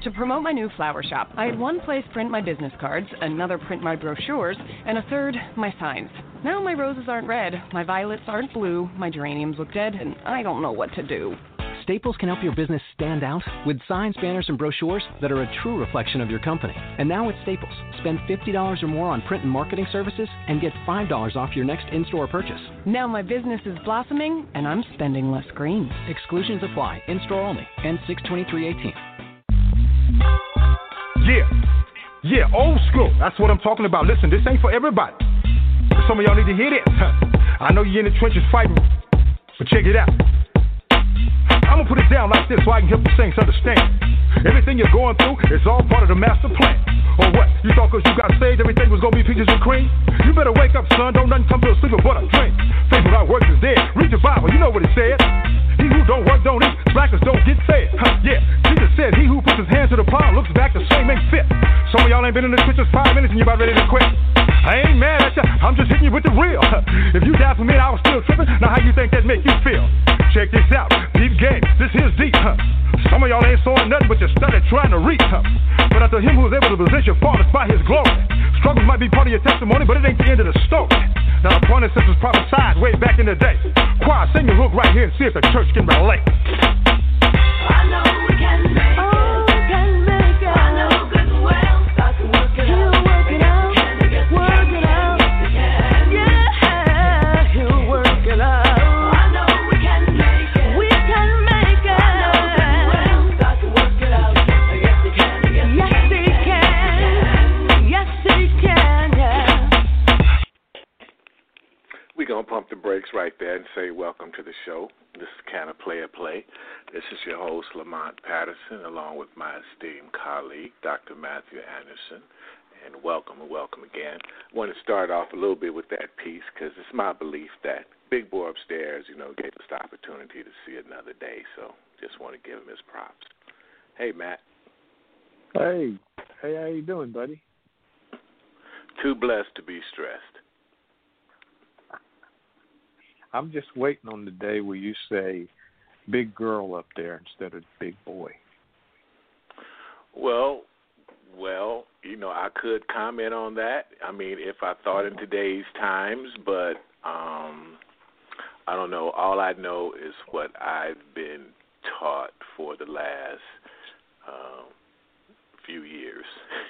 To promote my new flower shop, I had one place print my business cards, another print my brochures, and a third, my signs. Now my roses aren't red, my violets aren't blue, my geraniums look dead, and I don't know what to do. Staples can help your business stand out with signs, banners, and brochures that are a true reflection of your company. And now at Staples, spend $50 or more on print and marketing services and get $5 off your next in-store purchase. Now my business is blossoming, and I'm spending less green. Exclusions apply. In-store only. End 6/23/18. Yeah, old school. That's what I'm talking about. Listen, this ain't for everybody. Some of y'all need to hear this. I know you're in the trenches fighting, but check it out. I'm gonna put it down like this so I can help the saints understand. Everything you're going through is all part of the master plan. Or what? You thought cause you got saved everything was gonna be peaches and cream? You better wake up, son. Don't nothing come to a sleeper but a dream. Faith without works is dead. Read your Bible, you know what it says. He who don't work don't eat. Slackers don't get fed. Yeah, Jesus said he who puts his hand to the plow looks back the same ain't fit. Some of y'all ain't been in the trenches 5 minutes and you about ready to quit. I ain't mad at ya, I'm just hitting you with the real. If you died for me and I was still tripping, now how you think that make you feel? Check this out, deep game, this here's deep. Some of y'all ain't sowing nothing but you started trying to reap. But unto him who is able to possess your fathers by his glory. Struggles might be part of your testimony, but it ain't the end of the story. Now the point is this was prophesied way back in the day. Choir, sing your hook right here and see if the church can relate. I know we can make it. I know good and well. God can work it out. Work it out. Work it out. Yeah, he'll work it out. I know we can make it. We can make it. I know good and well. God can work it out. Yes, he can. Yes, he can. Yes, he can. Yeah. We're going to pump the brakes right there and say welcome to the show. This is Can a Player Play. This is your host, Lamont Patterson, along with my esteemed colleague, Dr. Matthew Anderson. And welcome again. I want to start off a little bit with that piece because it's my belief that Big Boy upstairs, gave us the opportunity to see another day. So just want to give him his props. Hey, Matt. Hey, how you doing, buddy? Too blessed to be stressed. I'm just waiting on the day where you say big girl up there instead of big boy. Well, I could comment on that. I mean, if I thought in today's times, but I don't know. All I know is what I've been taught for the last few years.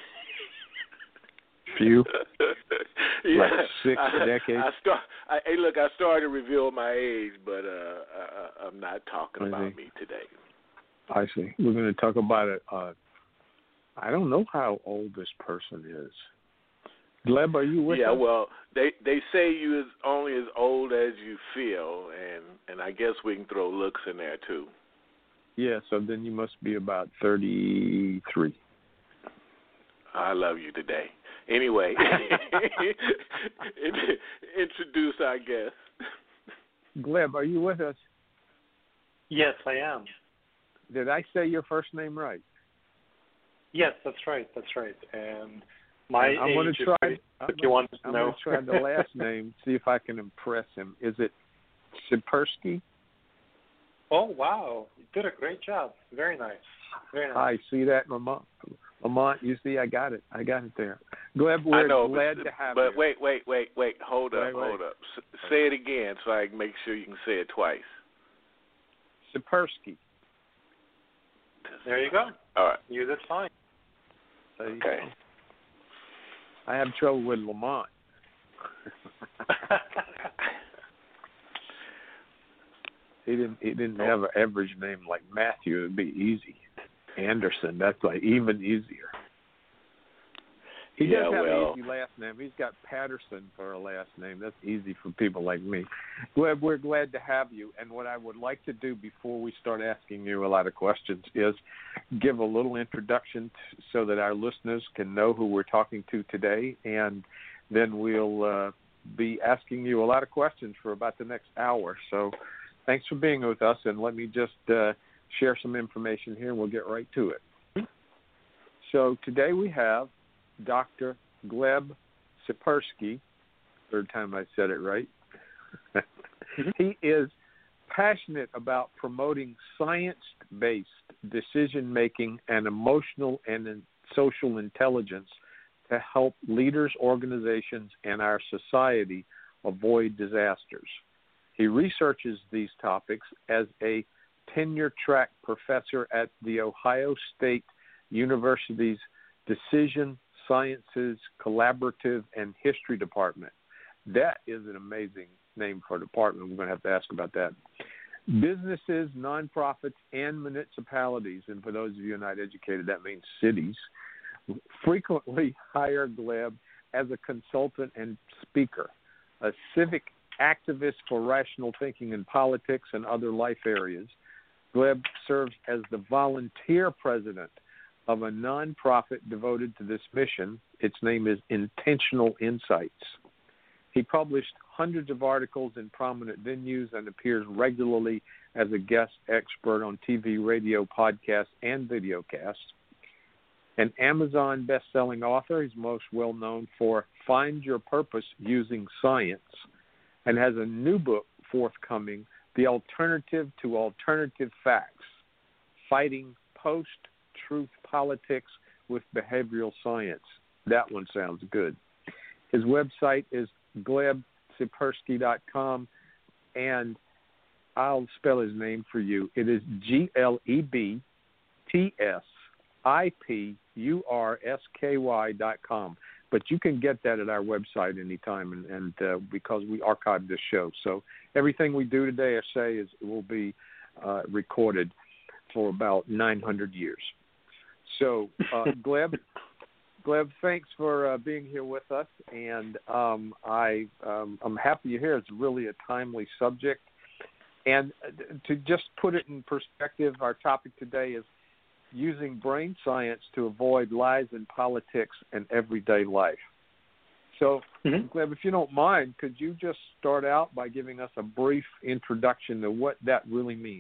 Few? Yeah. Like 6 decades? I started to reveal my age, but I'm not talking about me today. I see. We're going to talk about it. I don't know how old this person is. Gleb, are you with us? Yeah, well, they say you is only as old as you feel, and I guess we can throw looks in there too. Yeah, so then you must be about 33. I love you today. Anyway, introduce our guest. Gleb, are you with us? Yes, I am. Did I say your first name right? Yes, that's right. And my I'm going to try. I'm going to try the last name. See if I can impress him. Is it Sipersky? Oh wow, you did a great job. Very nice. Hi, see that, Lamont? You see, I got it there. Gleb, we're glad to have you. But wait. Hold up. Say it again so I can make sure you can say it twice. Sipersky. There you go. All right. You did fine. Okay. Go. I have trouble with Lamont. He didn't have an average name like Matthew. It'd be easy. Anderson, that's like even easier. He does have an easy last name. He's got Patterson for a last name. That's easy for people like me. Gleb, we're glad to have you. And what I would like to do before we start asking you a lot of questions is give a little introduction so that our listeners can know who we're talking to today. And then we'll be asking you a lot of questions for about the next hour. So thanks for being with us. And let me just share some information here, and we'll get right to it. So today we have Dr. Gleb Sipersky, third time I said it right. He is passionate about promoting science-based decision-making and emotional and social intelligence to help leaders, organizations, and our society avoid disasters. He researches these topics as a tenure-track professor at the Ohio State University's Decision Sciences Collaborative and History Department. That is an amazing name for a department. We're going to have to ask about that. Businesses, nonprofits, and municipalities, and for those of you not educated, that means cities, frequently hire Gleb as a consultant and speaker, a civic activist for rational thinking in politics and other life areas. Gleb serves as the volunteer president of a nonprofit devoted to this mission. Its name is Intentional Insights. He published hundreds of articles in prominent venues and appears regularly as a guest expert on TV, radio, podcasts, and videocasts. An Amazon best-selling author, he's most well known for Find Your Purpose Using Science, and has a new book forthcoming, The Alternative to Alternative Facts, Fighting Post-Truth Politics with Behavioral Science. That one sounds good. His website is glebtsipursky.com, and I'll spell his name for you. It is GLEBTSIPURSKY.com. But you can get that at our website anytime, and because we archive this show. So everything we do today or say will be recorded for about 900 years. So, Gleb, thanks for being here with us, and I'm happy you're here. It's really a timely subject. And to just put it in perspective, our topic today is using brain science to avoid lies in politics and everyday life. So, Gleb, if you don't mind, could you just start out by giving us a brief introduction to what that really means?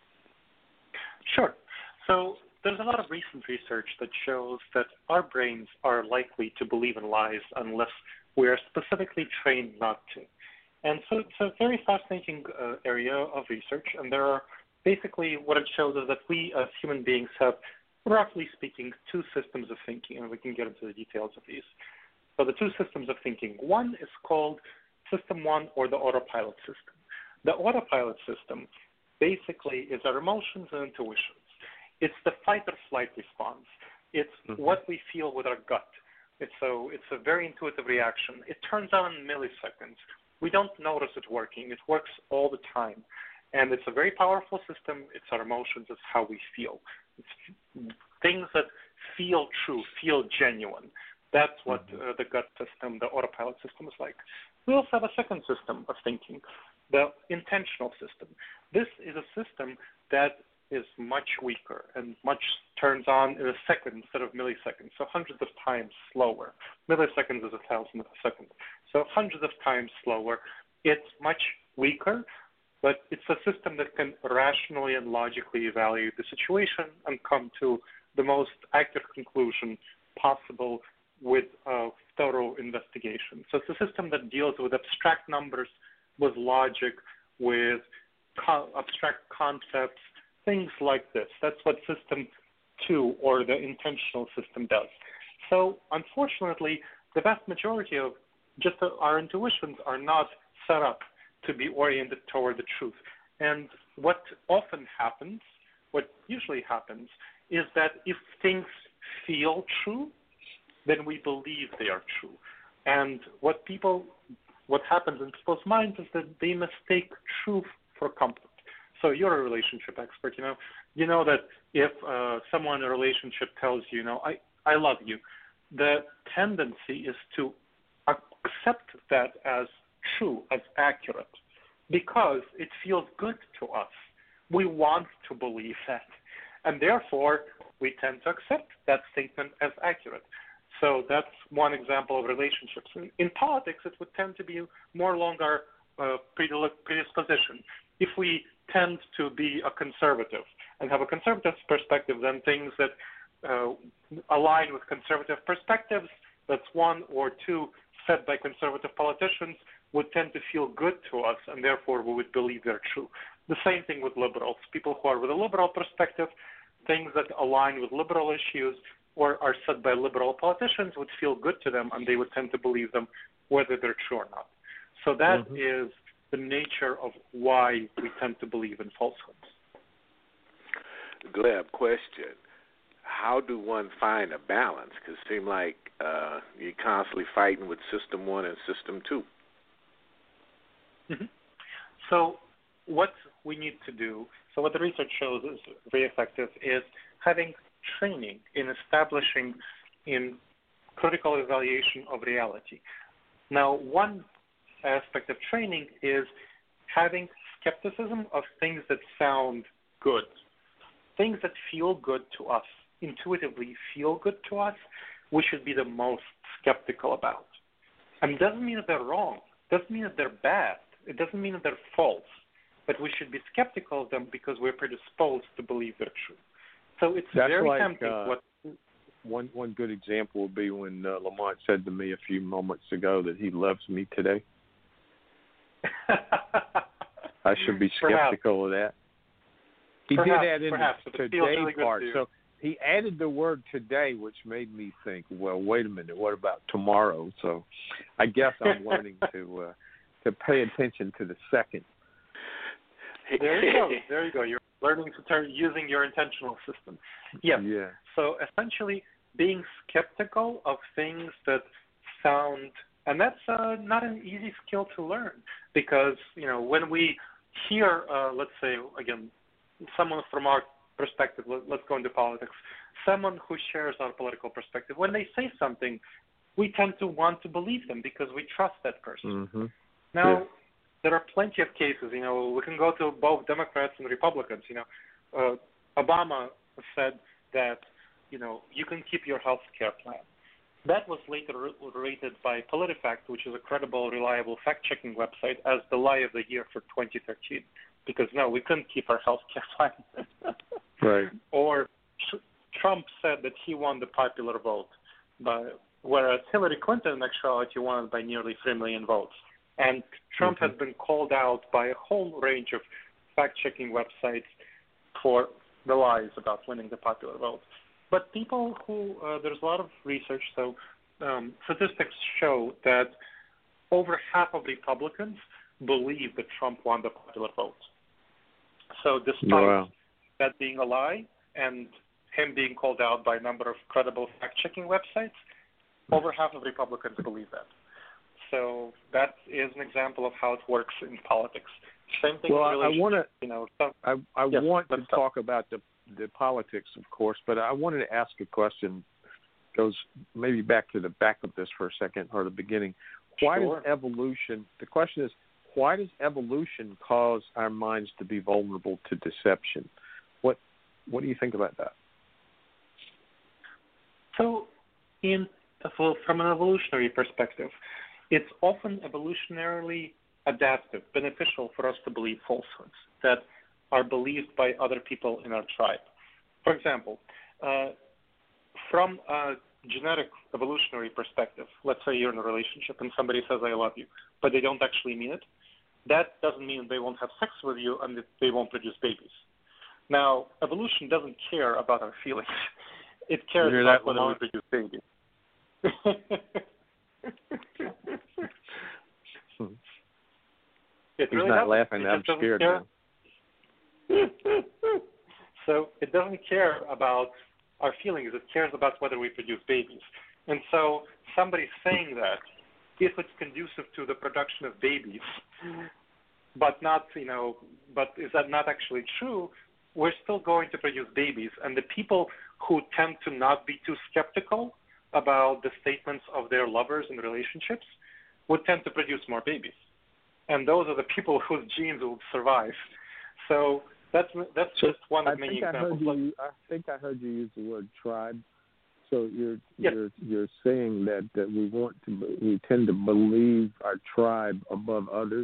Sure. So there's a lot of recent research that shows that our brains are likely to believe in lies unless we are specifically trained not to. And so it's a very fascinating area of research, and there are basically what it shows is that we as human beings have, roughly speaking, two systems of thinking, and we can get into the details of these. So the two systems of thinking, one is called System 1, or the autopilot system. The autopilot system basically is our emotions and intuitions. It's the fight or flight response. It's what we feel with our gut. It's a very intuitive reaction. It turns on in milliseconds. We don't notice it working. It works all the time. And it's a very powerful system. It's our emotions. It's how we feel. It's things that feel true, feel genuine. That's what the gut system, the autopilot system is like. We also have a second system of thinking, the intentional system. This is a system that is much weaker and much turns on in a second instead of milliseconds, so hundreds of times slower. Milliseconds is 1,000th of a second, so hundreds of times slower. It's much weaker, but it's a system that can rationally and logically evaluate the situation and come to the most accurate conclusion possible with a thorough investigation. So it's a system that deals with abstract numbers, with logic, with abstract concepts, things like this. That's what System 2, or the intentional system, does. So unfortunately, the vast majority of just our intuitions are not set up to be oriented toward the truth. And what often happens, what usually happens, is that if things feel true, then we believe they are true. And what happens in people's minds is that they mistake truth for comfort. So you're a relationship expert, you know that if someone in a relationship tells you, I love you, the tendency is to accept that as true, as accurate, because it feels good to us. We want to believe that. And therefore, we tend to accept that statement as accurate. So that's one example of relationships. In politics, it would tend to be more along our predisposition. If we tend to be a conservative and have a conservative perspective, then things that align with conservative perspectives, that's one or two set by conservative politicians, would tend to feel good to us, and therefore we would believe they're true. The same thing with liberals. People who are with a liberal perspective, things that align with liberal issues or are said by liberal politicians would feel good to them, and they would tend to believe them, whether they're true or not. So that is the nature of why we tend to believe in falsehoods. Gleb, question. How do one find a balance? Because it seems like you're constantly fighting with System 1 and System 2. Mm-hmm. So what we need to do, so what the research shows is very effective, is having training in establishing in critical evaluation of reality. Now, one aspect of training is having skepticism of things that sound good, things that feel good to us, intuitively feel good to us, we should be the most skeptical about. And it doesn't mean that they're wrong. It doesn't mean that they're bad. It doesn't mean that they're false. But we should be skeptical of them because we're predisposed to believe they're true. So it's very tempting. One good example would be when Lamont said to me a few moments ago that he loves me today. I should be skeptical of that. He did add in the today really part. So he added the word today, which made me think, well, wait a minute, what about tomorrow? So I guess I'm learning to pay attention to the second. There you go. There you go. You're learning to start using your intentional system. Yes. Yeah. So essentially being skeptical of things that sound, and that's not an easy skill to learn because, when we hear, let's say, again, someone from our perspective, let's go into politics, someone who shares our political perspective, when they say something, we tend to want to believe them because we trust that person. Mm-hmm. Now, there are plenty of cases, we can go to both Democrats and Republicans. Obama said that, you can keep your health care plan. That was later rated by PolitiFact, which is a credible, reliable fact-checking website, as the lie of the year for 2013. Because, no, we couldn't keep our health care plan. Right. Or Trump said that he won the popular vote, whereas Hillary Clinton, in actuality, won by nearly 3 million votes. And Trump has been called out by a whole range of fact-checking websites for the lies about winning the popular vote. But people who, there's a lot of research, so statistics show that over half of Republicans believe that Trump won the popular vote. So despite that being a lie and him being called out by a number of credible fact-checking websites, over half of Republicans believe that. So that is an example of how it works in politics. Same thing. Well, in I want to talk about the politics, of course, but I wanted to ask a question. Goes maybe back to the back of this for a second, or the beginning. Why does evolution? The question is, why does evolution cause our minds to be vulnerable to deception? What do you think about that? So, from an evolutionary perspective, it's often evolutionarily adaptive, beneficial for us to believe falsehoods that are believed by other people in our tribe. For example, from a genetic evolutionary perspective, let's say you're in a relationship and somebody says, I love you, but they don't actually mean it. That doesn't mean they won't have sex with you and that they won't produce babies. Now, evolution doesn't care about our feelings. It cares about whether we produce babies. He's not laughing. I'm scared now. So it doesn't care about our feelings. It cares about whether we produce babies. And so somebody saying that, if it's conducive to the production of babies, but not, but is that not actually true, we're still going to produce babies. And the people who tend to not be too skeptical about the statements of their lovers in relationships would tend to produce more babies. And those are the people whose genes will survive. So that's just one of many examples. I think I heard you use the word tribe. So you're saying that we tend to believe our tribe above others?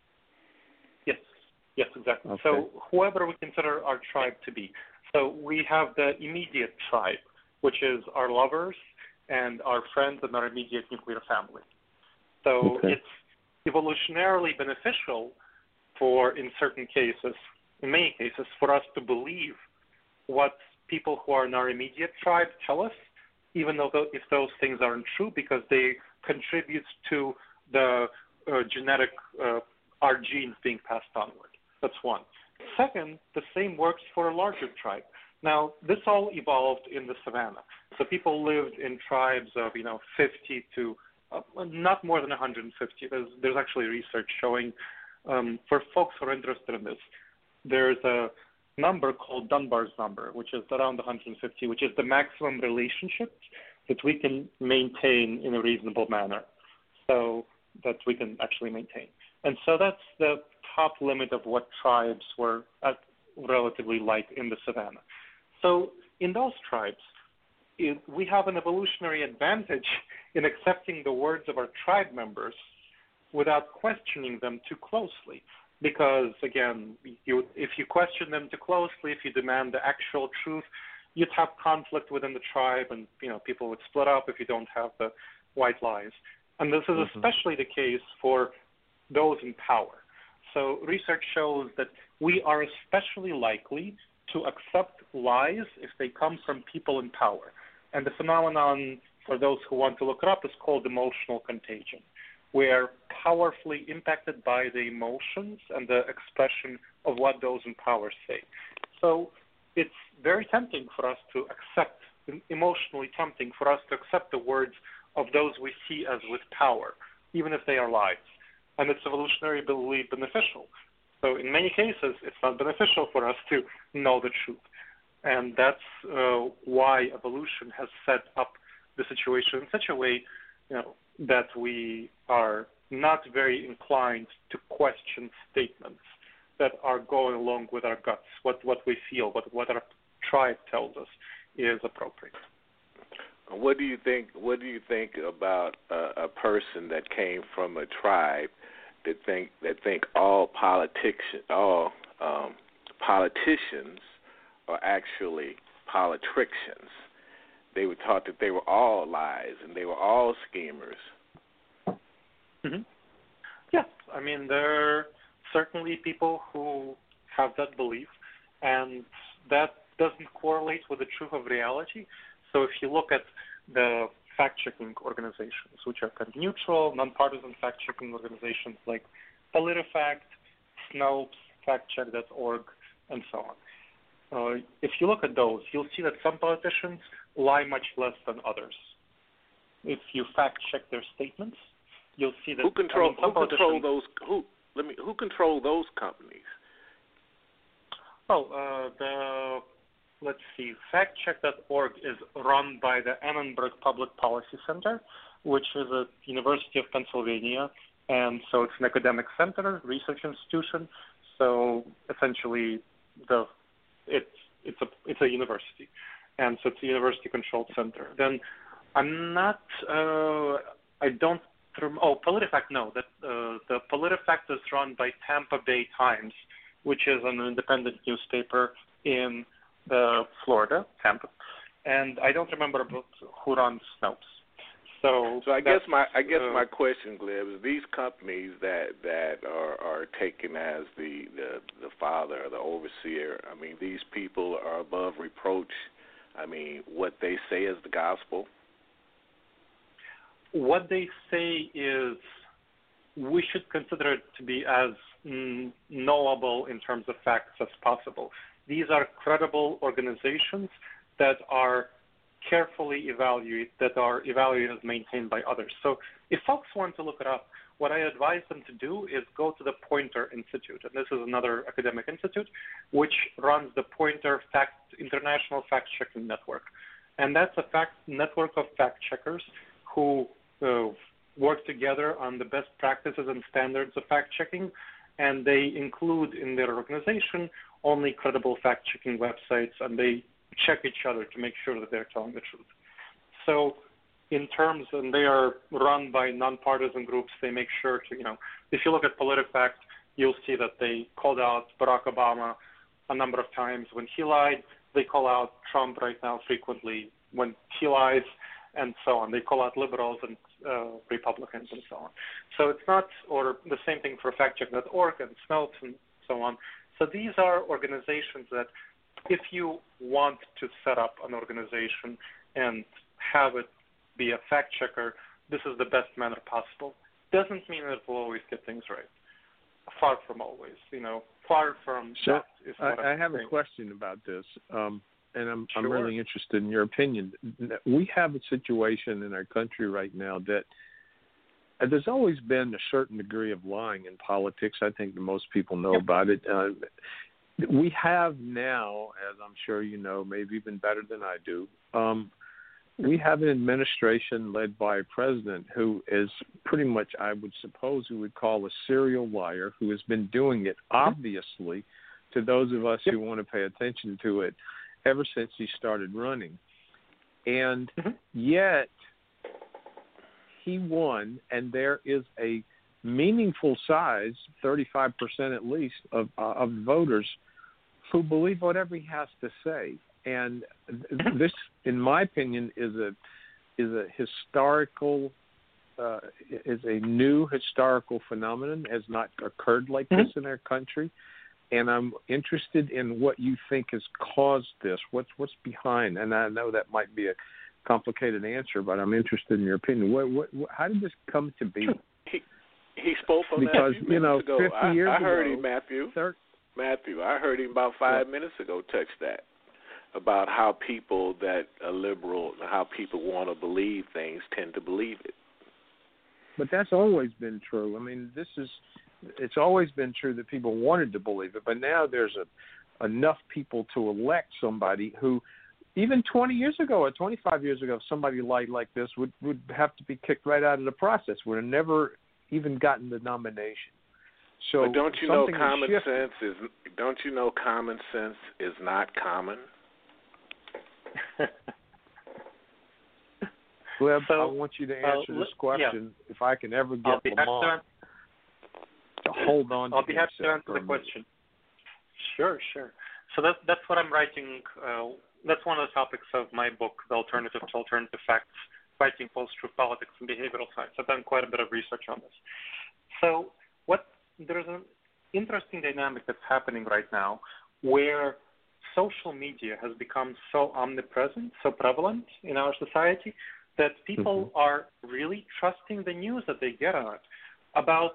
Yes, exactly. Okay. So whoever we consider our tribe to be. So we have the immediate tribe, which is our lovers and our friends and our immediate nuclear family. So it's evolutionarily beneficial for, in certain cases, in many cases, for us to believe what people who are in our immediate tribe tell us, even though if those things aren't true, because they contribute to the genetic, our genes being passed onward. That's one. Second, the same works for a larger tribe. Now, this all evolved in the savannah. So people lived in tribes of, 50 to not more than 150. There's actually research showing, for folks who are interested in this, there's a number called Dunbar's number, which is around 150, which is the maximum relationships that we can maintain in a reasonable manner, so that we can actually maintain. And so that's the top limit of what tribes were relatively like in the savannah. So in those tribes, we have an evolutionary advantage in accepting the words of our tribe members without questioning them too closely. Because, again, if you question them too closely, if you demand the actual truth, you'd have conflict within the tribe, and people would split up if you don't have the white lies. And this is especially the case for those in power. So research shows that we are especially likely to accept lies if they come from people in power. And the phenomenon, for those who want to look it up, is called emotional contagion, where powerfully impacted by the emotions and the expression of what those in power say. So it's very tempting for us to accept, emotionally tempting for us to accept the words of those we see as with power, even if they are lies. And it's evolutionarily beneficial. So in many cases, it's not beneficial for us to know the truth. And that's why evolution has set up the situation in such a way, that we are not very inclined to question statements that are going along with our guts, what we feel, what our tribe tells us is appropriate. What do you think about a person that came from a tribe that think all politicians are actually politricians? They were taught that they were all lies and they were all schemers. Mm-hmm. Yes, I mean, there are certainly people who have that belief, and that doesn't correlate with the truth of reality. So if you look at the fact-checking organizations, which are kind of neutral, nonpartisan fact-checking organizations like PolitiFact, Snopes, FactCheck.org, and so on. If you look at those, you'll see that some politicians lie much less than others. If you fact-check their statements, you'll see that who control those companies? Let's see, FactCheck.org is run by the Annenberg Public Policy Center, which is a University of Pennsylvania, and so it's an academic center, research institution. So essentially, it's a university, and so it's a university-controlled center. Then PolitiFact, no. The PolitiFact is run by Tampa Bay Times, which is an independent newspaper in Florida, Tampa, and I don't remember who runs Snopes. So I guess my question, Gleb, is these companies that are taken as the father or the overseer. I mean, these people are above reproach. I mean, what they say is the gospel. What they say is we should consider it to be as knowable in terms of facts as possible. These are credible organizations that are carefully evaluated and maintained by others. So if folks want to look it up, what I advise them to do is go to the Poynter Institute, and this is another academic institute, which runs the Poynter International Fact-Checking Network. And that's a network of fact-checkers who work together on the best practices and standards of fact-checking, and they include in their organization only credible fact-checking websites, and they check each other to make sure that they're telling the truth. So and they are run by nonpartisan groups. They make sure to, if you look at PolitiFact, you'll see that they called out Barack Obama a number of times when he lied. They call out Trump right now frequently when he lies, and so on. They call out liberals and Republicans and so on. So it's not, or the same thing for FactCheck.org and Snopes and so on. So these are organizations that if you want to set up an organization and have it be a fact checker, this is the best manner possible. Doesn't mean that it will always get things right. Far from always, far from so that is what I have saying. a question about this, and I'm Sure. really interested in your opinion. We have a situation in our country right now that there's always been a certain degree of lying in politics. I think that most people know about it. We have now, as I'm sure you know, maybe even better than I do, we have an administration led by a president who is pretty much, I would suppose, who would call a serial liar, who has been doing it, obviously, to those of us who want to pay attention to it, ever since he started running. And yet he won, and there is a meaningful size, 35% at least, of voters who believe whatever he has to say. And this, in my opinion, is a historical, is a new historical phenomenon. Has not occurred like this in our country. And I'm interested in what you think has caused this. What's behind? And I know that might be a complicated answer, but I'm interested in your opinion. How did this come to be? He spoke on because, that a few minutes ago. 50 years I heard ago, him, Matthew. I heard him about 5 minutes ago touch that, about how people that are liberal, how people want to believe things tend to believe it. But that's always been true. I mean, it's always been true that people wanted to believe it, but now there's enough people to elect somebody who, even 20 years ago or 25 years ago, if somebody lied like this would have to be kicked right out of the process, would have never even gotten the nomination. So but don't you know common sense is not common? Gleb, I want you to answer this question. Yeah. If I can ever get Lamont to hold on to I'll be happy to answer the question. Sure. So that's what I'm writing. That's one of the topics of my book, The Alternative to Alternative Facts, Fighting Post-Truth Politics and Behavioral Science. I've done quite a bit of research on this. So there's an interesting dynamic that's happening right now where social media has become so omnipresent, so prevalent in our society that people are really trusting the news that they get on it. About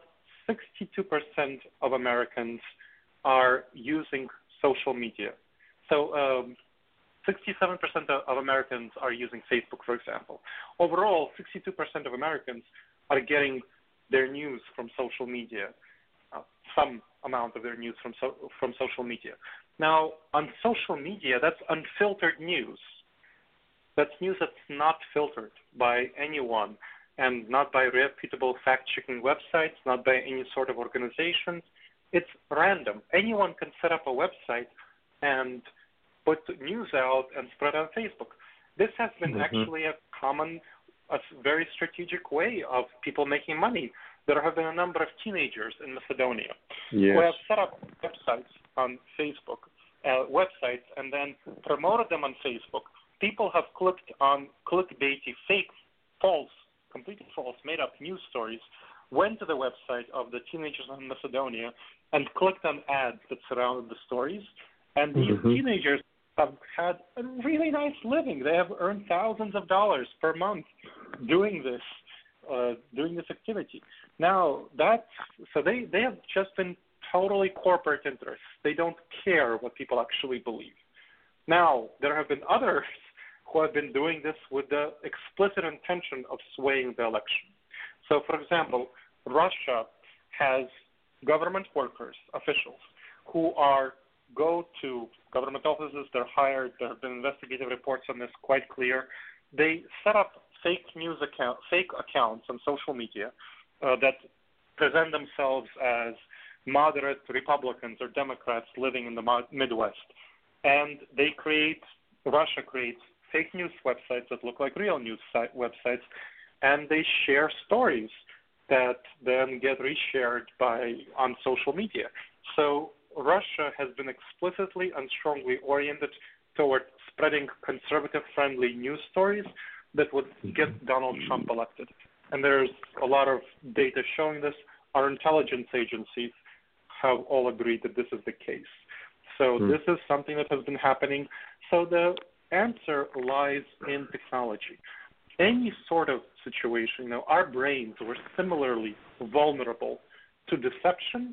62% of Americans are using social media. So 67% of Americans are using Facebook, for example. Overall, 62% of Americans are getting their news from social media, some amount of their news from social media. Now, on social media, that's unfiltered news. That's news that's not filtered by anyone and not by reputable fact-checking websites, not by any sort of organizations. It's random. Anyone can set up a website and put news out and spread on Facebook. This has been actually a very strategic way of people making money. There have been a number of teenagers in Macedonia who have set up websites on Facebook, websites, and then promoted them on Facebook. People have clicked on clickbaity, fake, false, completely false, made-up news stories, went to the website of the teenagers in Macedonia, and clicked on ads that surrounded the stories. And these teenagers have had a really nice living. They have earned thousands of dollars per month doing this activity. Now, they have just been totally corporate interests. They don't care what people actually believe. Now, there have been others who have been doing this with the explicit intention of swaying the election. So, for example, Russia has government workers, officials, who go to government offices, they're hired, there have been investigative reports on this, quite clear. They set up fake accounts on social media that present themselves as moderate Republicans or Democrats living in the Midwest. And Russia creates fake news websites that look like real news websites, and they share stories that then get reshared on social media. So Russia has been explicitly and strongly oriented toward spreading conservative-friendly news stories that would get Donald Trump elected. And there's a lot of data showing this. Our intelligence agencies have all agreed that this is the case. So this is something that has been happening. So the answer lies in technology. Any sort of situation, our brains were similarly vulnerable to deception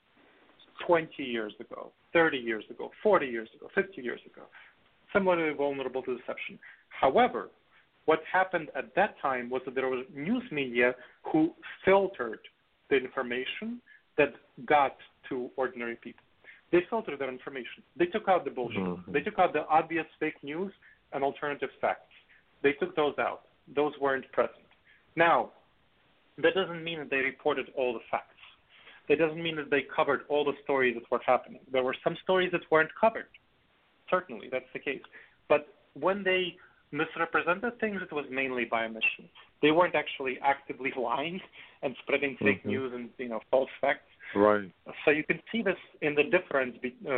20 years ago, 30 years ago, 40 years ago, 50 years ago, similarly vulnerable to deception. However, what happened at that time was that there was news media who filtered the information that got to ordinary people. They filtered that information. They took out the bullshit. They took out the obvious fake news and alternative facts. They took those out. Those weren't present. Now, that doesn't mean that they reported all the facts. That doesn't mean that they covered all the stories that were happening. There were some stories that weren't covered. Certainly, that's the case. But when they misrepresented things, it was mainly by omission. They weren't actually actively lying and spreading fake news and false facts. Right. So you can see this in the difference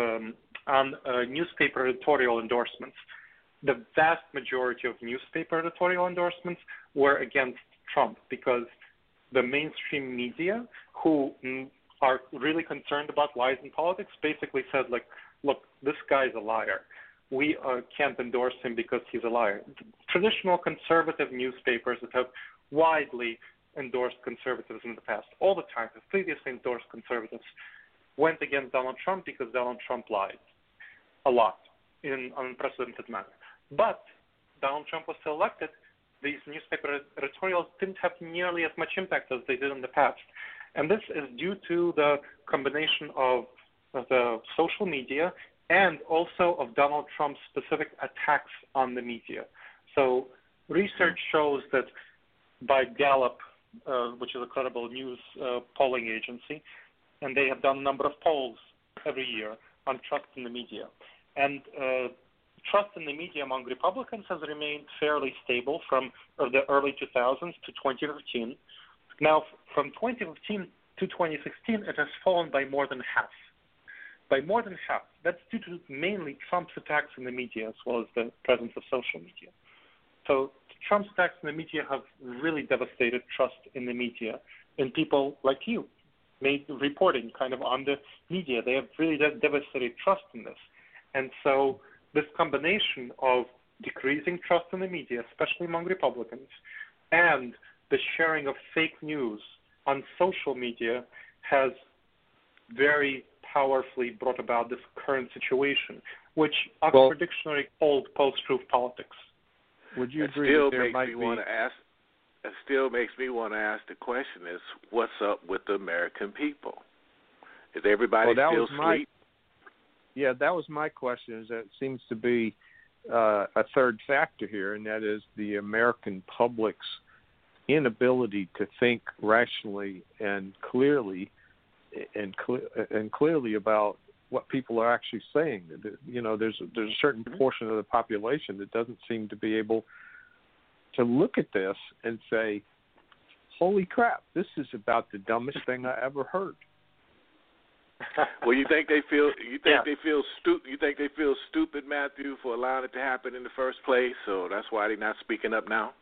on newspaper editorial endorsements. The vast majority of newspaper editorial endorsements were against Trump because the mainstream media, who are really concerned about lies in politics, basically said, look, this guy's a liar. We can't endorse him because he's a liar. Traditional conservative newspapers that have widely endorsed conservatives in the past, all the time, have previously endorsed conservatives, went against Donald Trump because Donald Trump lied a lot in an unprecedented manner. But Donald Trump was still elected. These newspaper editorials didn't have nearly as much impact as they did in the past. And this is due to the combination of the social media and also of Donald Trump's specific attacks on the media. So research shows that by Gallup, which is a credible news polling agency, and they have done a number of polls every year on trust in the media. And trust in the media among Republicans has remained fairly stable from the early 2000s to 2015. Now, from 2015 to 2016, it has fallen by more than half. By more than half. That's due to mainly Trump's attacks in the media as well as the presence of social media. So Trump's attacks in the media have really devastated trust in the media, and people like you made reporting kind of on the media. They have really devastated trust in this. And so this combination of decreasing trust in the media, especially among Republicans, and the sharing of fake news on social media has very powerfully brought about this current situation, which Oxford Dictionary called post-truth politics. Would you agree that there might be... It still makes me want to ask the question is, what's up with the American people? Is everybody still asleep? Yeah, that was my question, is that it seems to be a third factor here, and that is the American public's inability to think rationally and clearly about what people are actually saying. There's a certain portion of the population that doesn't seem to be able to look at this and say, holy crap, this is about the dumbest thing I ever heard. Well, you think they feel stupid, Matthew, for allowing it to happen in the first place? So that's why they're not speaking up now.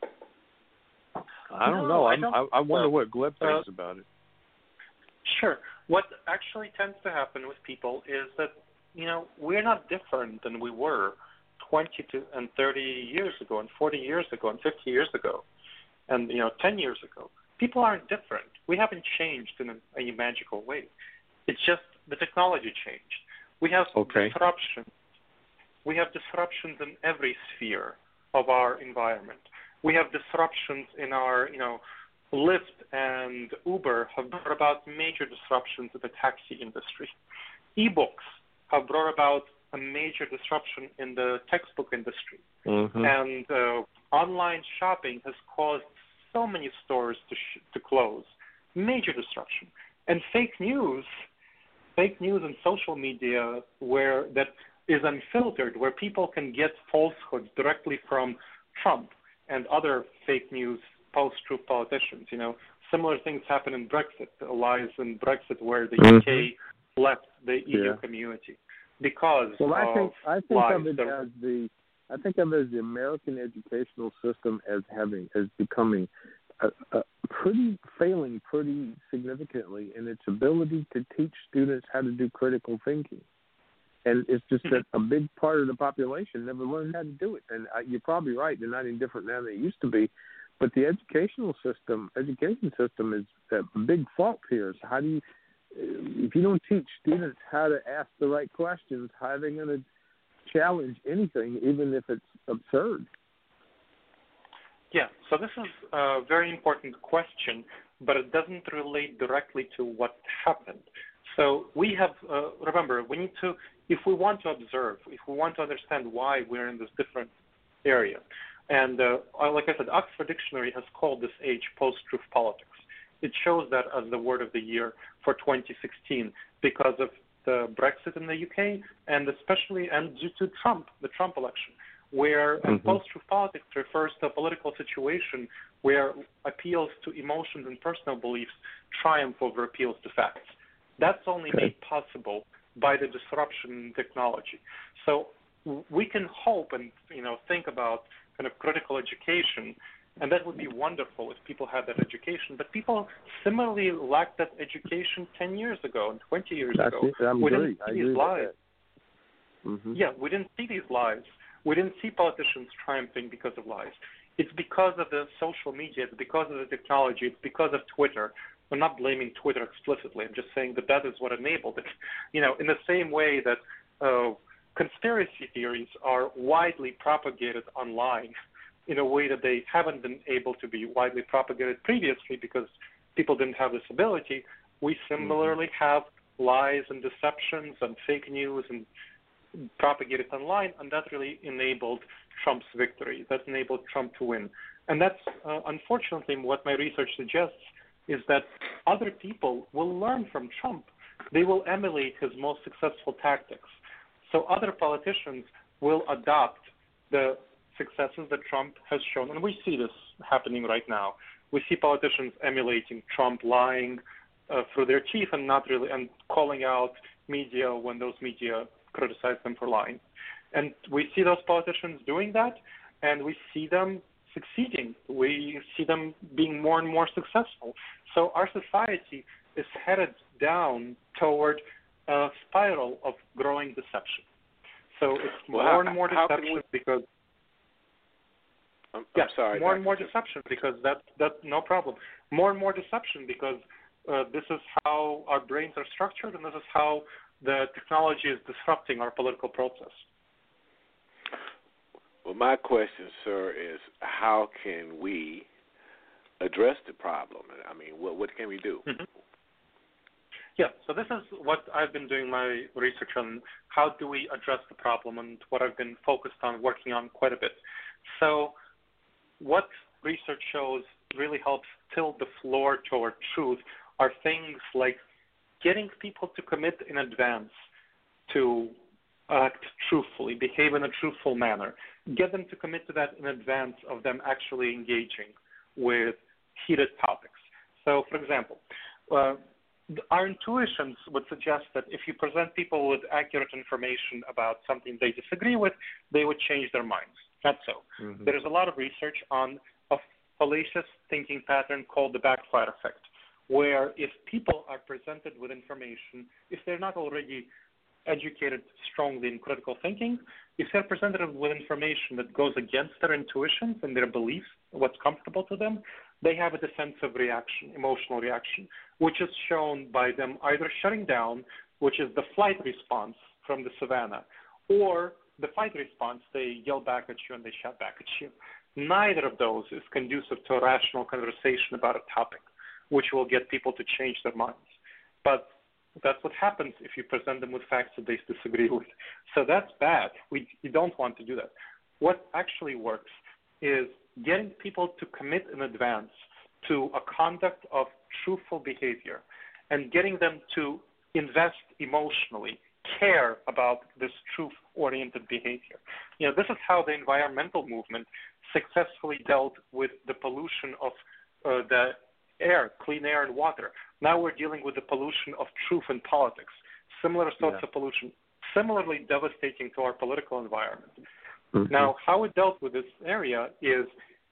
I don't know. I wonder what Gleb thinks about it. Sure. What actually tends to happen with people is that we're not different than we were 20 and 30 years ago, and 40 years ago, and 50 years ago, and 10 years ago. People aren't different. We haven't changed in any magical way. It's just the technology changed. We have disruptions. We have disruptions in every sphere of our environment. We have disruptions in our, Lyft and Uber have brought about major disruptions in the taxi industry. E-books have brought about a major disruption in the textbook industry. And online shopping has caused so many stores to close. Major disruption. And fake news and social media that is unfiltered, where people can get falsehoods directly from Trump and other fake news post-truth politicians. Similar things happen in Brexit, lies in Brexit, where the UK left the EU community because of lies. I think of it as the American educational system as becoming failing pretty significantly in its ability to teach students how to do critical thinking. And it's just that a big part of the population never learned how to do it. And you're probably right; they're not any different now than they used to be. But the education system is a big fault here. So how do you, if you don't teach students how to ask the right questions, how are they going to challenge anything, even if it's absurd? Yeah, so this is a very important question, but it doesn't relate directly to what happened. So we have, remember, we need to, if we want to observe, if we want to understand why we're in this different area, and like I said, Oxford Dictionary has called this age post-truth politics. It chose that as the word of the year for 2016 because of the Brexit in the UK and especially and due to Trump, the Trump election, where post-truth politics refers to a political situation where appeals to emotions and personal beliefs triumph over appeals to facts. That's only made possible by the disruption in technology. So we can hope and think about kind of critical education, and that would be wonderful if people had that education. But people similarly lacked that education 10 years ago and 20 years ago. We didn't see these lies. Yeah, we didn't see these lies. We didn't see politicians triumphing because of lies. It's because of the social media. It's because of the technology. It's because of Twitter. I'm not blaming Twitter explicitly. I'm just saying that is what enabled it. In the same way that conspiracy theories are widely propagated online in a way that they haven't been able to be widely propagated previously because people didn't have this ability, we similarly have lies and deceptions and fake news and propagated online, and that really enabled Trump's victory. That enabled Trump to win. And that's, unfortunately, what my research suggests is that other people will learn from Trump. They will emulate his most successful tactics. So other politicians will adopt the successes that Trump has shown, and we see this happening right now. We see politicians emulating Trump, lying through their chief and calling out media when those media criticize them for lying. And we see those politicians doing that, and we see them succeeding. We see them being more and more successful. So our society is headed down toward a spiral of growing deception. So it's more and more deception because I'm sorry. More and more deception because that's no problem. More and more deception because this is how our brains are structured, and this is how the technology is disrupting our political process. Well, my question, sir, is how can we address the problem? I mean, what can we do? Yeah, so this is what I've been doing my research on. How do we address the problem, and what I've been focused on working on quite a bit. So what research shows really helps tilt the floor toward truth are things like getting people to commit in advance to act truthfully, behave in a truthful manner. Get them to commit to that in advance of them actually engaging with heated topics. So, for example, our intuitions would suggest that if you present people with accurate information about something they disagree with, they would change their minds. Not so. There is a lot of research on a fallacious thinking pattern called the backfire effect, where if people are presented with information, if they're not already educated strongly in critical thinking, if they're presented with information that goes against their intuitions and their beliefs, what's comfortable to them, they have a defensive reaction, emotional reaction, which is shown by them either shutting down, which is the flight response from the savannah, or the fight response, they yell back at you and they shout back at you. Neither of those is conducive to a rational conversation about a topic, which will get people to change their minds. But that's what happens if you present them with facts that they disagree with. So that's bad. You don't want to do that. What actually works is getting people to commit in advance to a conduct of truthful behavior and getting them to invest emotionally, care about this truth-oriented behavior. This is how the environmental movement successfully dealt with the pollution of the air, clean air and water. Now we're dealing with the pollution of truth and politics, similar sorts of pollution, similarly devastating to our political environment. Now, how it dealt with this area is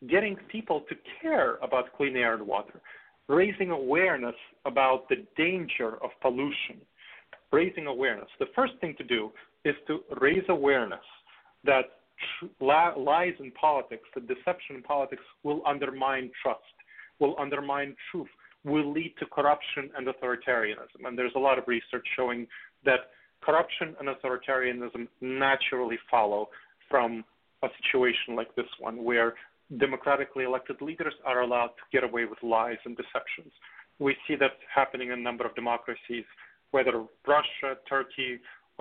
getting people to care about clean air and water, raising awareness about the danger of pollution, raising awareness. The first thing to do is to raise awareness that lies in politics, that deception in politics will undermine trust, will undermine truth, will lead to corruption and authoritarianism. And there's a lot of research showing that corruption and authoritarianism naturally follow from a situation like this one, where democratically elected leaders are allowed to get away with lies and deceptions. We see that happening in a number of democracies, whether Russia, Turkey,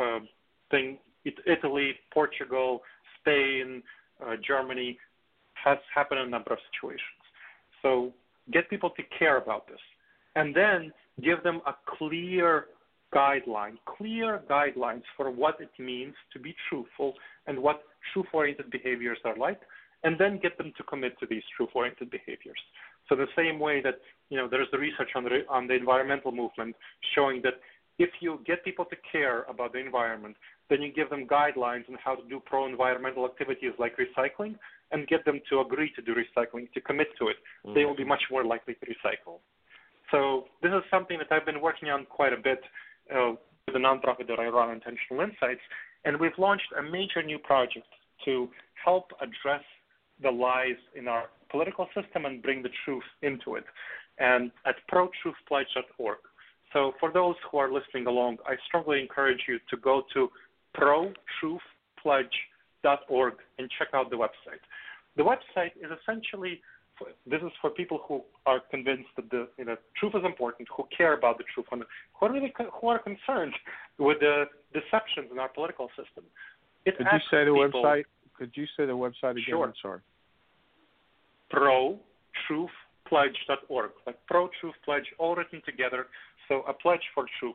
Italy, Portugal, Spain, Germany, has happened in a number of situations. So get people to care about this, and then give them a clear guidelines for what it means to be truthful and what truth-oriented behaviors are like, and then get them to commit to these truth-oriented behaviors. So the same way that, there's the research on the environmental movement showing that if you get people to care about the environment, then you give them guidelines on how to do pro-environmental activities like recycling and get them to agree to do recycling, to commit to it. Mm-hmm. They will be much more likely to recycle. So this is something that I've been working on quite a bit with the nonprofit that I run, Intentional Insights, and we've launched a major new project to help address the lies in our political system and bring the truth into it, and at protruthpledge.org. So for those who are listening along, I strongly encourage you to go to protruthpledge.org and check out the website. The website is essentially, this is for people who are convinced that the truth is important, who care about the truth, and who are concerned with the deceptions in our political system. Could you say the website? Could you say the website again? Sure. I'm sorry. protruthpledge.org, like pro-truth pledge, all written together. So a pledge for truth,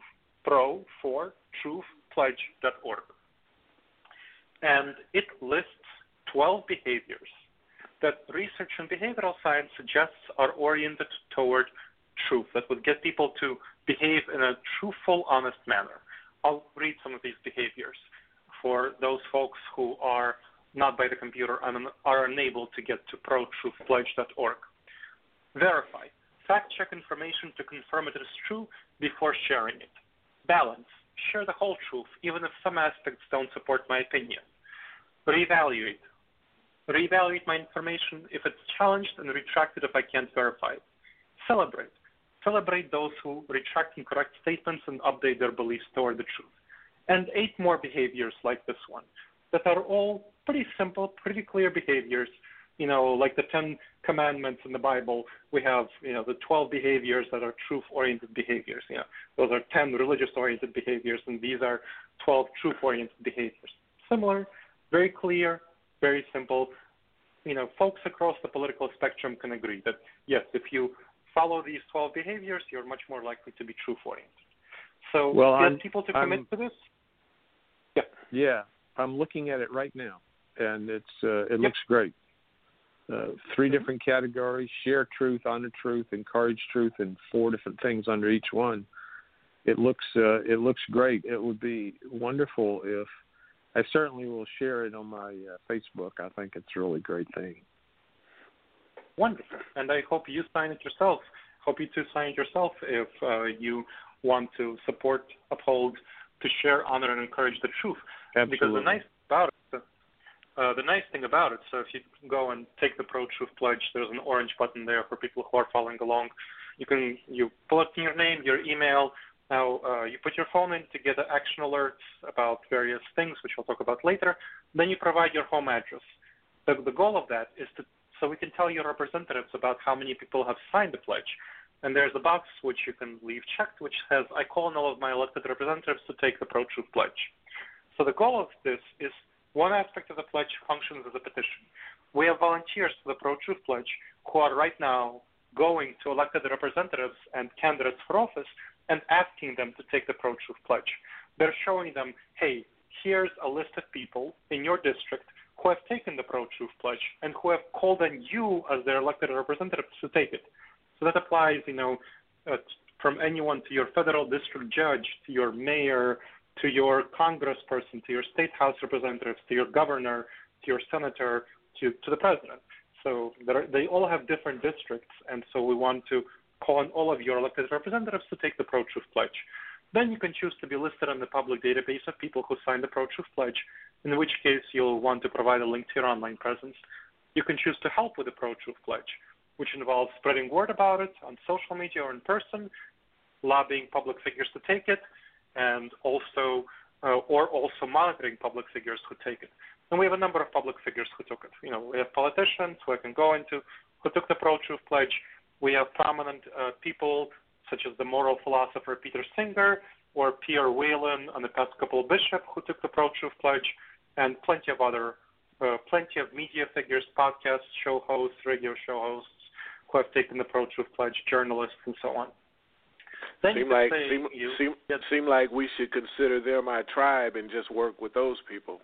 pro-for-truth-pledge.org. And it lists 12 behaviors that research in behavioral science suggests are oriented toward truth, that would get people to behave in a truthful, honest manner. I'll read some of these behaviors for those folks who are not by the computer and are unable to get to protruthpledge.org. Verify. Fact-check information to confirm it is true before sharing it. Balance. Share the whole truth, even if some aspects don't support my opinion. Reevaluate. Reevaluate my information if it's challenged and retract it if I can't verify it. Celebrate. Celebrate those who retract incorrect statements and update their beliefs toward the truth. And 8 more behaviors like this one that are all pretty simple, pretty clear behaviors. Like the 10 commandments in the Bible, we have, the 12 behaviors that are truth-oriented behaviors. Those are 10 religious-oriented behaviors, and these are 12 truth-oriented behaviors. Similar, very clear, very simple. Folks across the political spectrum can agree that, yes, if you follow these 12 behaviors, you're much more likely to be truth-oriented. So get people to commit to this? Yeah. Yeah, I'm looking at it right now, and it looks great. 3 different categories: share truth, honor truth, encourage truth, and 4 different things under each one. It looks great. It would be wonderful if I certainly will share it on my Facebook. I think it's a really great thing. Wonderful, and I hope you sign it yourself. Hope you too sign it yourself if you want to support, uphold, to share, honor, and encourage the truth. Absolutely. Because the nice thing about it, so if you go and take the Pro-Truth Pledge, there's an orange button there for people who are following along. You plug in your name, your email. Now, you put your phone in to get action alerts about various things, which we'll talk about later. Then you provide your home address. The goal of that is so we can tell your representatives about how many people have signed the pledge. And there's a box which you can leave checked, which says, I call on all of my elected representatives to take the Pro-Truth Pledge. So the goal of this is one aspect of the pledge functions as a petition. We have volunteers for the Pro-Truth Pledge who are right now going to elected representatives and candidates for office and asking them to take the Pro-Truth Pledge. They're showing them, hey, here's a list of people in your district who have taken the Pro-Truth Pledge and who have called on you as their elected representatives to take it. So that applies, from anyone to your federal district judge, to your mayor, to your congressperson, to your state house representatives, to your governor, to your senator, to the president. So they all have different districts, and so we want to call on all of your elected representatives to take the Pro-Truth Pledge. Then you can choose to be listed on the public database of people who signed the Pro-Truth Pledge, in which case you'll want to provide a link to your online presence. You can choose to help with the Pro-Truth Pledge, which involves spreading word about it on social media or in person, lobbying public figures to take it, and also monitoring public figures who take it. And we have a number of public figures who took it. We have politicians who I can go into who took the Pro-Truth Pledge. We have prominent people such as the moral philosopher Peter Singer or Pierre Whalen, an Episcopal bishop who took the Pro-Truth Pledge, and plenty of media figures, podcast show hosts, radio show hosts who have taken the Pro-Truth Pledge, journalists, and so on. Then seem like we should consider them our tribe and just work with those people.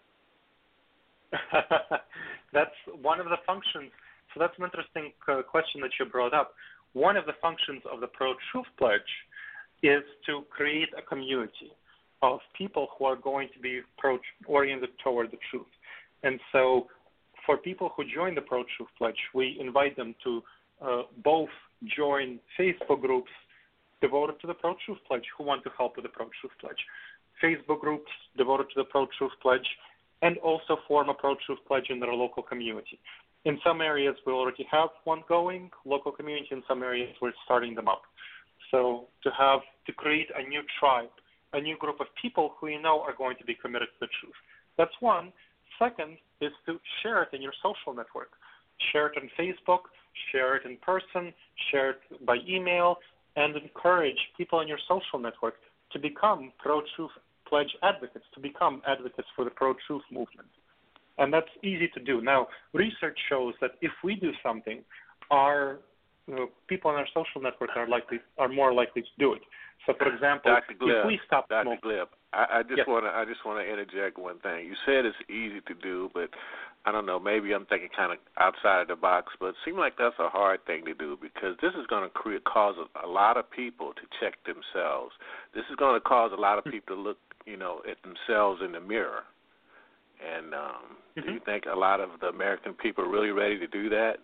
That's one of the functions. So that's an interesting question that you brought up. One of the functions of the Pro-Truth Pledge is to create a community of people who are going to be oriented toward the truth. And so for people who join the Pro-Truth Pledge, we invite them to both join Facebook groups devoted to the Pro-Truth Pledge who want to help with the Pro-Truth Pledge, Facebook groups devoted to the Pro-Truth Pledge, and also form a Pro-Truth Pledge in their local community. In some areas, we already have one going, local community. In some areas, we're starting them up. So to create a new tribe, a new group of people who are going to be committed to the truth. That's one. Second is to share it in your social network. Share it on Facebook, share it in person, share it by email, and encourage people in your social network to become Pro-Truth Pledge advocates, to become advocates for the pro-truth movement. And that's easy to do. Now, research shows that if we do something, our people in our social network are more likely to do it. So, for example, if we stop smoking, Dr. Gleb, I just want to interject one thing. You said it's easy to do, but I don't know. Maybe I'm thinking kind of outside of the box, but it seems like that's a hard thing to do because this is going to cause a lot of people to check themselves. This is going to cause a lot of people to look, at themselves in the mirror. And do you think a lot of the American people are really ready to do that?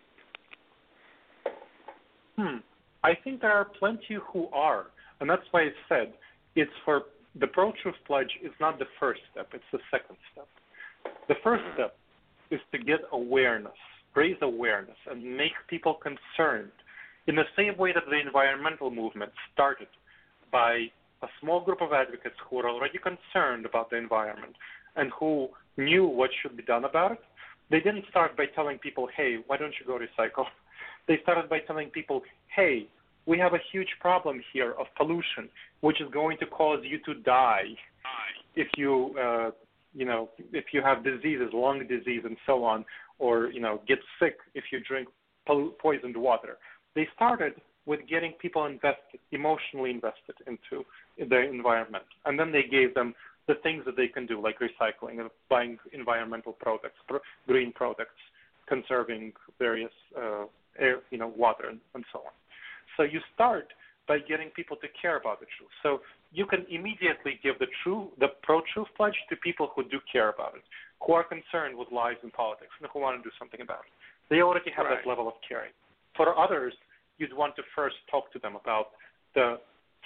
I think there are plenty who are, and that's why I said the Pro-Truth Pledge is not the first step; it's the second step. The first step is to get awareness, raise awareness, and make people concerned in the same way that the environmental movement started by a small group of advocates who were already concerned about the environment and who knew what should be done about it. They didn't start by telling people, hey, why don't you go recycle? They started by telling people, hey, we have a huge problem here of pollution, which is going to cause you to die if you have diseases, lung disease and so on, or, get sick if you drink poisoned water. They started with getting people emotionally invested into the environment. And then they gave them the things that they can do, like recycling and buying environmental products, green products, conserving various water and so on. So you start by getting people to care about the truth. So you can immediately give the Pro-Truth Pledge to people who do care about it, who are concerned with lies in politics, and who want to do something about it. They already have that level of caring. For others, you'd want to first talk to them about the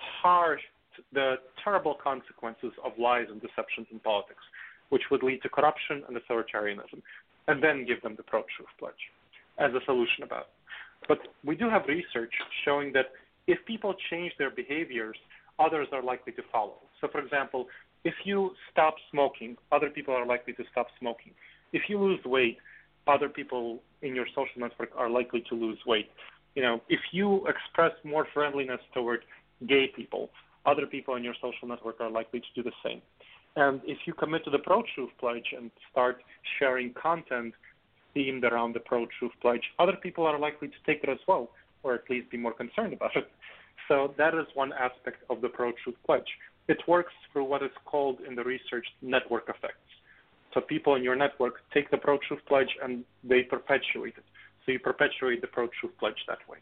terrible consequences of lies and deceptions in politics, which would lead to corruption and authoritarianism, and then give them the Pro-Truth Pledge as a solution about it. But we do have research showing that if people change their behaviors, others are likely to follow. So, for example, if you stop smoking, other people are likely to stop smoking. If you lose weight, other people in your social network are likely to lose weight. If you express more friendliness toward gay people, other people in your social network are likely to do the same. And if you commit to the Pro-Truth Pledge and start sharing content themed around the Pro-Truth Pledge, other people are likely to take it as well, or at least be more concerned about it. So that is one aspect of the Pro-Truth Pledge. It works through what is called in the research network effects. So people in your network take the Pro-Truth Pledge and they perpetuate it. So you perpetuate the Pro-Truth Pledge that way.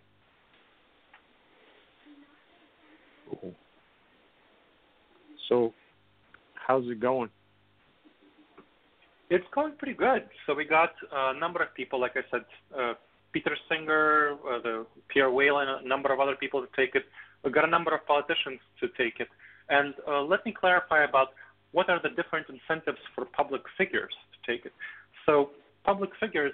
Cool. So how's it going? It's going pretty good. So we got a number of people, like I said, Peter Singer, the Pierre Whalen, a number of other people to take it. We got a number of politicians to take it. And let me clarify about what are the different incentives for public figures to take it. So public figures,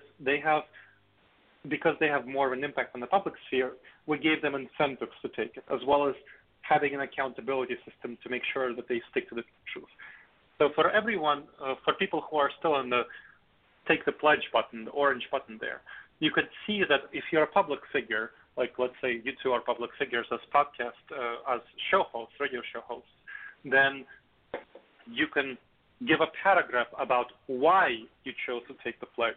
because they have more of an impact on the public sphere, we gave them incentives to take it, as well as having an accountability system to make sure that they stick to the truth. So for everyone, for people who are still on the take the pledge button, the orange button there, you could see that if you're a public figure, like let's say you two are public figures as podcast, as show hosts, radio show hosts, then you can give a paragraph about why you chose to take the pledge,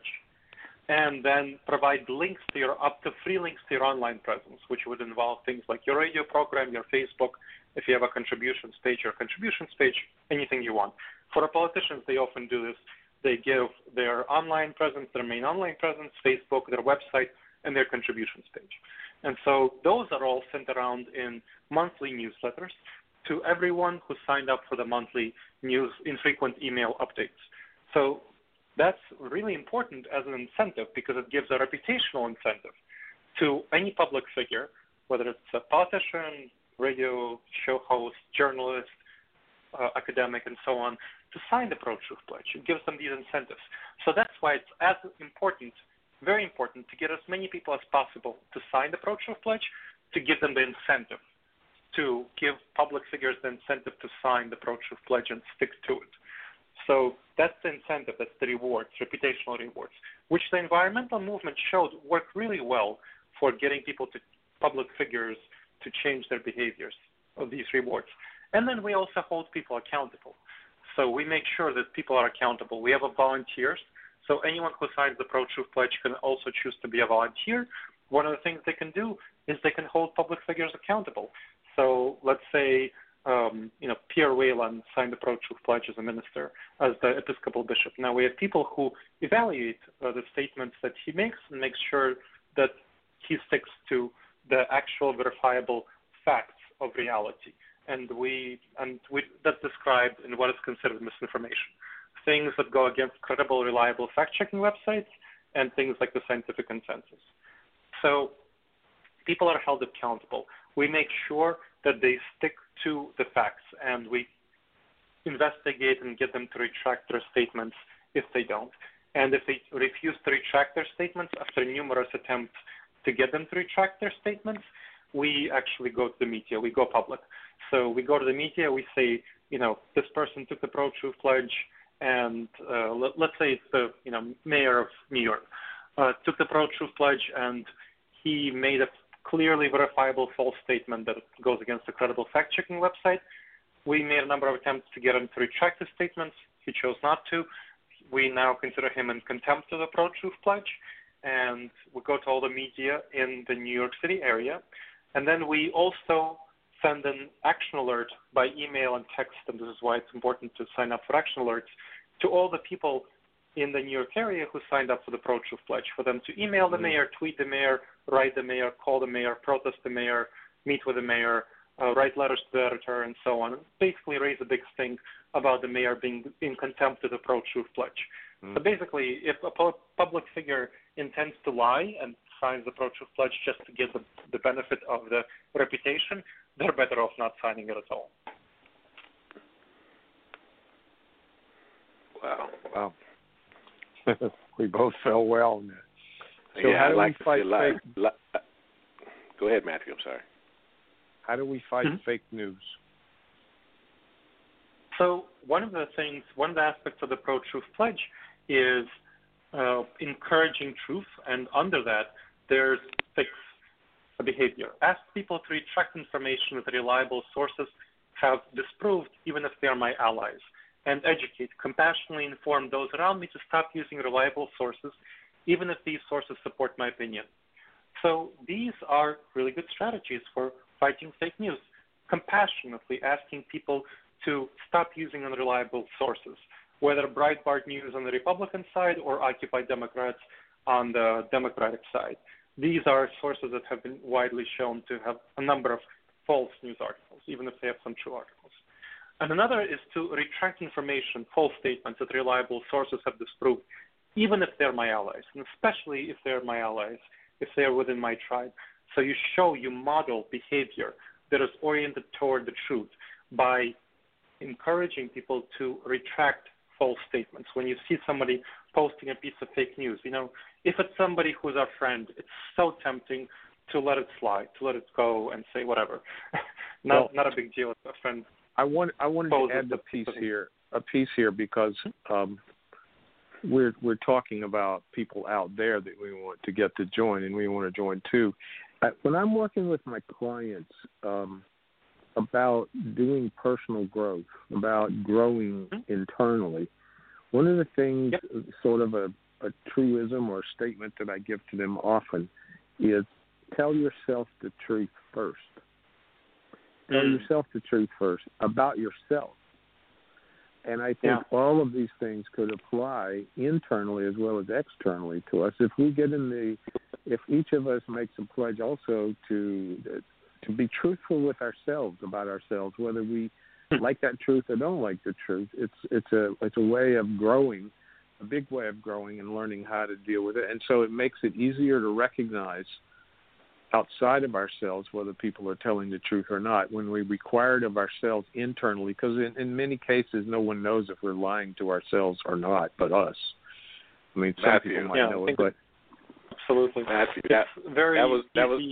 and then provide links to up to 3 links to your online presence, which would involve things like your radio program, your Facebook, if you have a contributions page, anything you want. For the politicians, they often do this. They give their online presence, their main online presence, Facebook, their website, and their contributions page. And so those are all sent around in monthly newsletters to everyone who signed up for the monthly news infrequent email updates. So that's really important as an incentive because it gives a reputational incentive to any public figure, whether it's a politician, radio show host, journalist, academic, and so on, to sign the Pro-Truth Pledge. It gives them these incentives. So that's why it's as important, very important, to get as many people as possible to sign the Pro-Truth Pledge, to give them the incentive, to give public figures the incentive to sign the Pro-Truth Pledge and stick to it. So that's the incentive, that's the rewards, reputational rewards, which the environmental movement showed work really well for getting people to public figures to change their behaviors of these rewards. And then we also hold people accountable. So we make sure that people are accountable. We have volunteers. So anyone who signs the Pro-Truth Pledge can also choose to be a volunteer. One of the things they can do is they can hold public figures accountable. So let's say, Pierre Whalen signed the Pro-Truth Pledge as a minister, as the Episcopal bishop. Now we have people who evaluate the statements that he makes and make sure that he sticks to the actual verifiable facts of reality. And that's described in what is considered misinformation. Things that go against credible, reliable fact-checking websites and things like the scientific consensus. So people are held accountable. We make sure that they stick to the facts, and we investigate and get them to retract their statements if they don't. And if they refuse to retract their statements after numerous attempts to get them to retract their statements, we actually go to the media. We go public. So we go to the media. We say, this person took the Pro-Truth Pledge, and let's say it's the mayor of New York took the Pro-Truth Pledge, and he made a clearly verifiable false statement that goes against a credible fact-checking website. We made a number of attempts to get him to retract his statements. He chose not to. We now consider him in contempt of the Pro-Truth Pledge, and we go to all the media in the New York City area. And then we also send an action alert by email and text, and this is why it's important to sign up for action alerts, to all the people in the New York area who signed up for the Pro-Truth Pledge, for them to email the mayor, tweet the mayor, write the mayor, call the mayor, protest the mayor, meet with the mayor, write letters to the editor, and so on. Basically raise a big stink about the mayor being in contempt of the Pro-Truth Pledge. So basically, if a public figure intends to lie and signs the Pro-Truth Pledge just to get the benefit of the reputation, they're better off not signing it at all. Wow. We both fell well in that. So yeah, how do like we fight fake? Go ahead, Matthew. I'm sorry. How do we fight fake news? So one of the aspects of the Pro-Truth Pledge is encouraging truth, and under that, there's fix behavior. Ask people to retract information that reliable sources have disproved, even if they are my allies, and educate, compassionately inform those around me to stop using reliable sources, even if these sources support my opinion. So these are really good strategies for fighting fake news, compassionately asking people to stop using unreliable sources, whether Breitbart News on the Republican side or Occupy Democrats on the Democratic side. These are sources that have been widely shown to have a number of false news articles, even if they have some true articles. And another is to retract information, false statements that reliable sources have disproved, even if they're my allies, and especially if they're my allies, if they're within my tribe. So you model behavior that is oriented toward the truth by encouraging people to retract false statements. When you see somebody posting a piece of fake news, if it's somebody who's our friend, it's so tempting to let it slide, to let it go and say whatever. Not a big deal if a friend. I wanted to add a piece here because we're talking about people out there that we want to get to join, and we want to join too. When I'm working with my clients about doing personal growth, about growing internally, one of the things, sort of a truism or statement that I give to them often is tell yourself the truth first. Tell yourself the truth first about yourself. And I think all of these things could apply internally as well as externally to us. If each of us makes a pledge also to be truthful with ourselves about ourselves, whether we like that truth or don't like the truth, it's a way of growing, a big way of growing and learning how to deal with it. And so it makes it easier to recognize outside of ourselves whether people are telling the truth or not when we require it of ourselves internally, because in many cases no one knows if we're lying to ourselves or not but us. I mean, some people might know it, but absolutely. Matthew, that was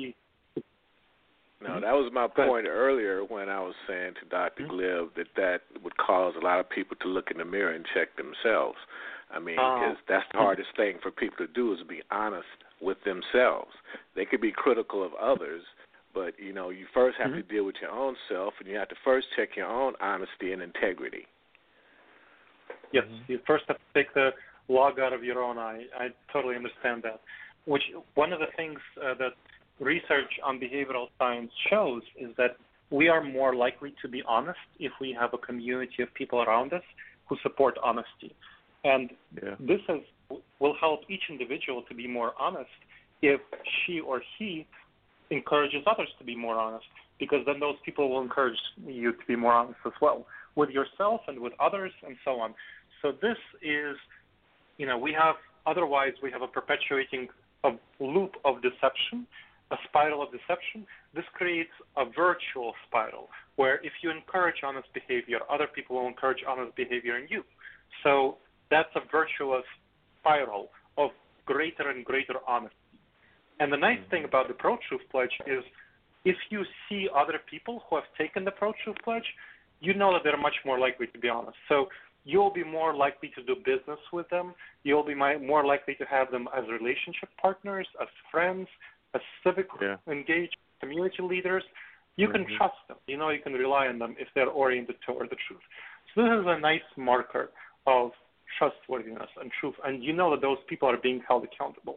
that was my point earlier when I was saying to Dr. Glib that would cause a lot of people to look in the mirror and check themselves. I mean, because that's the hardest thing for people to do is be honest with themselves. They could be critical of others, but, you first have to deal with your own self, and you have to first check your own honesty and integrity. Yes, you first have to take the log out of your own eye. I totally understand that. One of the things that research on behavioral science shows is that we are more likely to be honest if we have a community of people around us who support honesty. And this will help each individual to be more honest if she or he encourages others to be more honest, because then those people will encourage you to be more honest as well with yourself and with others and so on. So this is, we have a perpetuating a loop of deception, a spiral of deception. This creates a virtual spiral where if you encourage honest behavior, other people will encourage honest behavior in you. So that's a virtuous spiral of greater and greater honesty. And the nice thing about the Pro-Truth Pledge is if you see other people who have taken the Pro-Truth Pledge, you know that they're much more likely to be honest. So you'll be more likely to do business with them. You'll be more likely to have them as relationship partners, as friends, as civic engaged community leaders. You can trust them. You can rely on them if they're oriented toward the truth. So this is a nice marker of trustworthiness and truth, and you know that those people are being held accountable.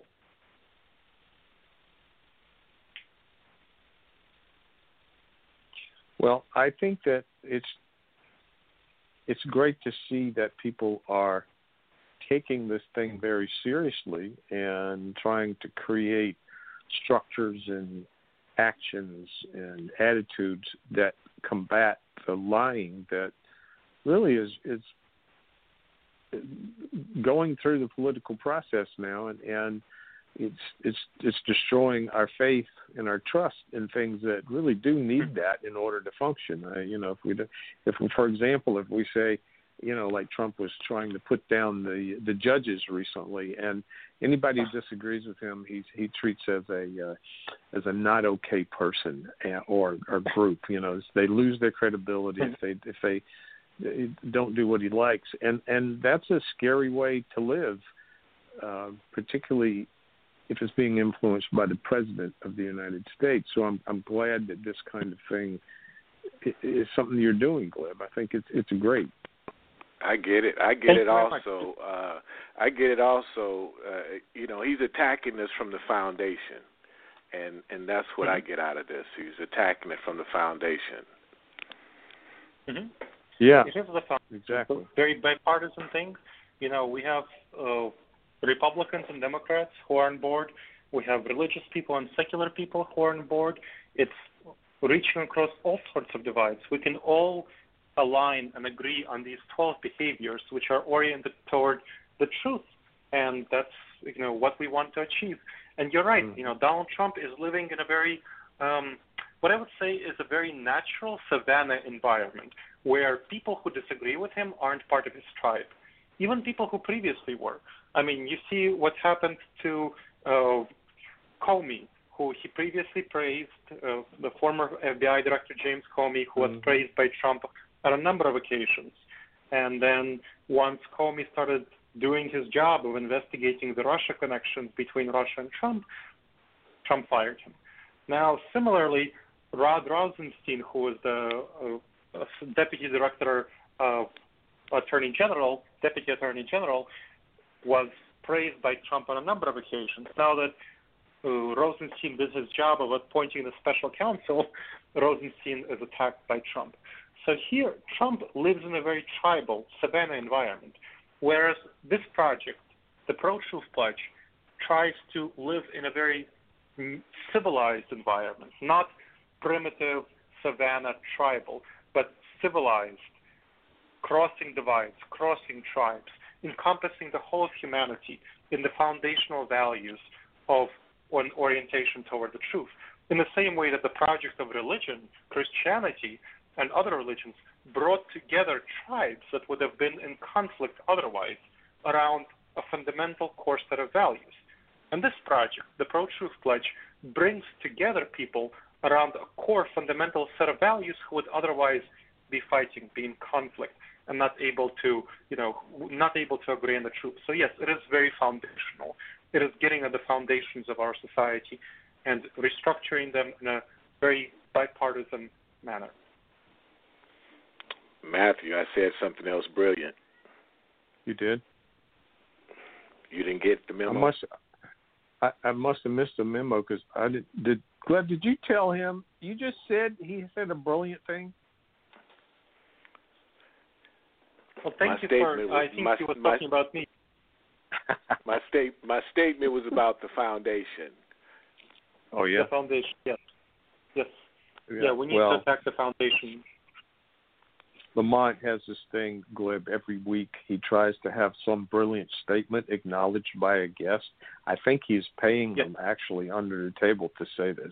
Well, I think that it's great to see that people are taking this thing very seriously and trying to create structures and actions and attitudes that combat the lying that really is going through the political process now, and it's destroying our faith and our trust in things that really do need that in order to function. If for example, if we say, like Trump was trying to put down the judges recently, and anybody who disagrees with him, he treats as a not okay person or group. They lose their credibility if they don't do what he likes, and that's a scary way to live, particularly if it's being influenced by the President of the United States. So I'm glad that this kind of thing is something you're doing, Glib. I think it's great. I get it. I get it also. He's attacking this from the foundation, and that's what I get out of this. He's attacking it from the foundation. Mm-hmm. Yeah, it is the foundation. Exactly. Very bipartisan thing. We have Republicans and Democrats who are on board. We have religious people and secular people who are on board. It's reaching across all sorts of divides. We can all align and agree on these 12 behaviors which are oriented toward the truth, and that's what we want to achieve. And you're right, Donald Trump is living in a very what I would say is a very natural savanna environment where people who disagree with him aren't part of his tribe, even people who previously were. I mean, you see what happened to Comey, who he previously praised, the former FBI Director James Comey, who was praised by Trump on a number of occasions. And then once Comey started doing his job of investigating the Russia connections between Russia and Trump fired him. Now, similarly, Rod Rosenstein, who was the Deputy Director Attorney General, was praised by Trump on a number of occasions. Now that Rosenstein did his job of appointing the special counsel, Rosenstein is attacked by Trump. So here, Trump lives in a very tribal, savanna environment, whereas this project, the Pro-Truth Pledge, tries to live in a very civilized environment, not primitive, savanna, tribal, but civilized, crossing divides, crossing tribes, encompassing the whole of humanity in the foundational values of an orientation toward the truth. In the same way that the project of religion, Christianity, and other religions brought together tribes that would have been in conflict otherwise around a fundamental core set of values. And this project, the Pro-Truth Pledge, brings together people around a core fundamental set of values who would otherwise be fighting, be in conflict, and not able to agree on the truth. So yes, it is very foundational. It is getting at the foundations of our society and restructuring them in a very bipartisan manner. Matthew, I said something else brilliant. You did? You didn't get the memo? I must have missed the memo because I did. Gleb, did you tell him? You just said he said a brilliant thing. Well, thank you for. I think he was talking about me. My statement was about the foundation. Oh yeah. The foundation. Yes. Yeah. We need to attack the foundation. Lamont has this thing, Gleb, every week he tries to have some brilliant statement acknowledged by a guest. I think he's paying them actually under the table to say this.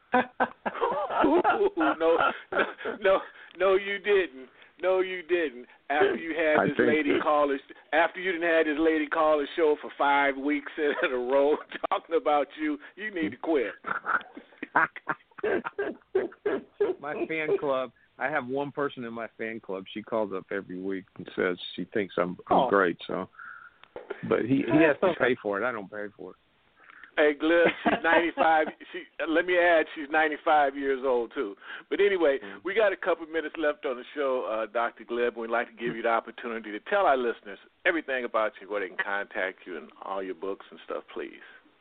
No, you didn't. No, you didn't. After you had this lady call us, after you didn't have this lady call the show for 5 weeks in a row talking about you, you need to quit. My fan club. I have one person in my fan club. She calls up every week and says she thinks I'm great. So, but he has to pay for it. I don't pay for it. Hey, Gleb, she's 95. Let me add, she's 95 years old too. But anyway, we got a couple minutes left on the show, Dr. Gleb. We'd like to give you the opportunity to tell our listeners everything about you, where they can contact you, and all your books and stuff, please.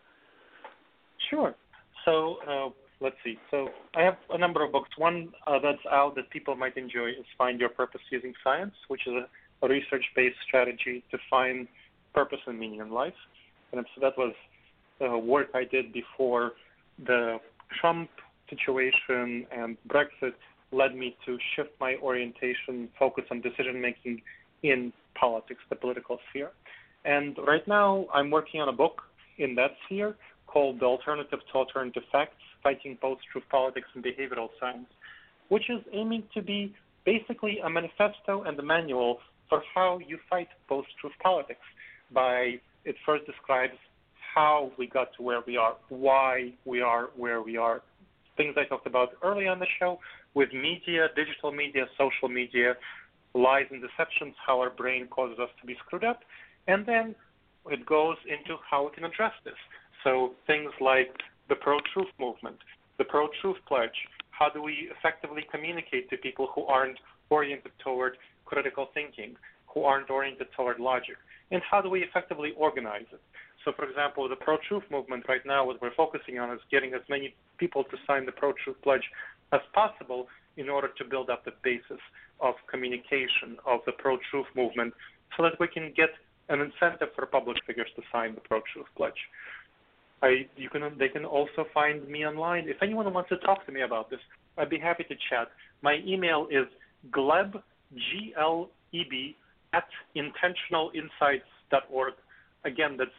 Sure. So. Let's see. So I have a number of books. One that's out that people might enjoy is Find Your Purpose Using Science, which is a research-based strategy to find purpose and meaning in life. And so that was work I did before the Trump situation and Brexit led me to shift my orientation, focus on decision-making in politics, the political sphere. And right now I'm working on a book in that sphere called The Alternative to Alternative Facts, Fighting Post-Truth Politics and Behavioral Science, which is aiming to be basically a manifesto and a manual for how you fight post-truth politics. It first describes how we got to where we are, why we are where we are, things I talked about early on the show with media, digital media, social media, lies and deceptions, how our brain causes us to be screwed up, and then it goes into how we can address this. So things like the pro-truth movement, the pro-truth pledge, how do we effectively communicate to people who aren't oriented toward critical thinking, who aren't oriented toward logic, and how do we effectively organize it? So, for example, the pro-truth movement right now, what we're focusing on is getting as many people to sign the pro-truth pledge as possible in order to build up the basis of communication of the pro-truth movement so that we can get an incentive for public figures to sign the pro-truth pledge. They can also find me online. If anyone wants to talk to me about this, I'd be happy to chat. My email is Gleb, gleb@intentionalinsights.org. Again, that's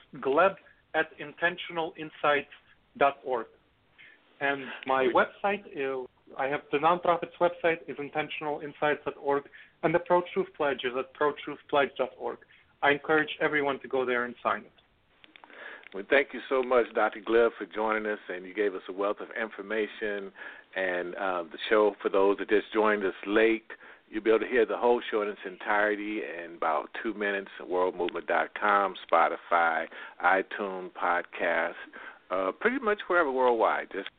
gleb@intentionalinsights.org. And my website, I have the nonprofit's website is intentionalinsights.org, and the Pro-Truth Pledge is at protruthpledge.org. I encourage everyone to go there and sign it. Well, thank you so much, Dr. Gleb, for joining us, and you gave us a wealth of information. And the show, for those that just joined us late, you'll be able to hear the whole show in its entirety in about 2 minutes at worldmovement.com, Spotify, iTunes, podcast, pretty much wherever worldwide. Just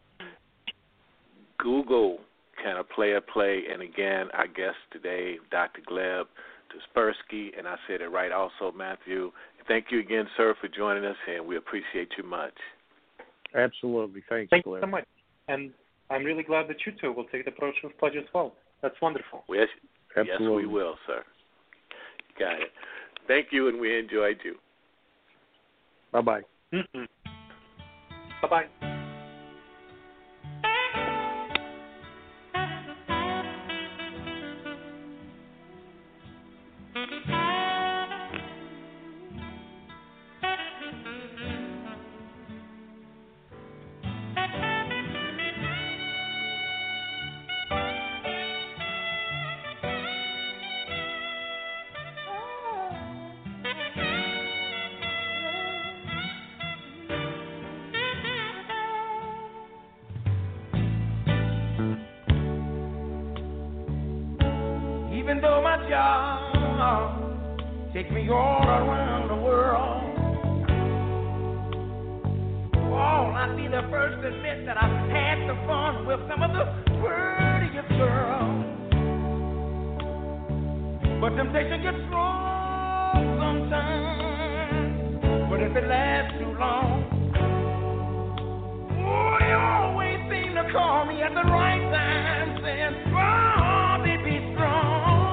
Google Can a Player Play? And again, our guest today, Dr. Gleb Tuspersky, and I said it right also, Matthew. Thank you again, sir, for joining us, and we appreciate you much. Absolutely. Thanks, Thank Gleb. you so much. And I'm really glad that you two will take the Pro-Truth Pledge as well. That's wonderful. Yes, absolutely. Yes, we will, sir. Got it. Thank you, and we enjoyed you. Bye-bye. Mm-hmm. Bye-bye. Even though my job takes me all around the world, oh, I'll be the first to admit that I've had some fun with some of the prettiest girls. But temptation gets strong sometimes, but if it lasts too long, oh, they always seem to call me at the right time, saying, oh, they be strong.